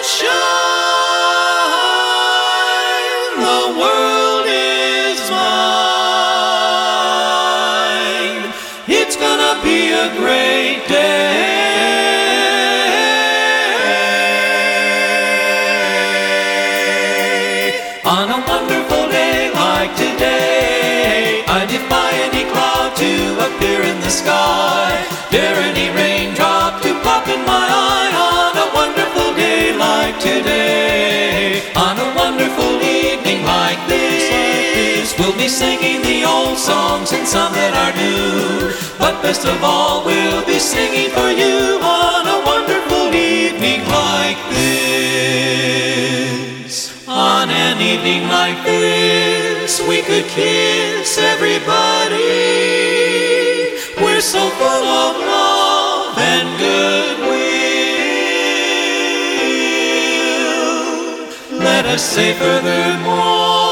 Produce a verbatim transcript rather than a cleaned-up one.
shine. The world is mine. It's gonna be a great day. On a wonderful day like today, I defy any cloud to appear in the sky. Dare any raindrop to pop in my eye. On a wonderful day like today, on a wonderful evening like this, we'll be singing the old songs and some that are new. But best of all, we'll be singing for you on a wonderful evening like this. On an evening like this, we could kiss everybody. We're so full of love and goodwill. Let us say furthermore,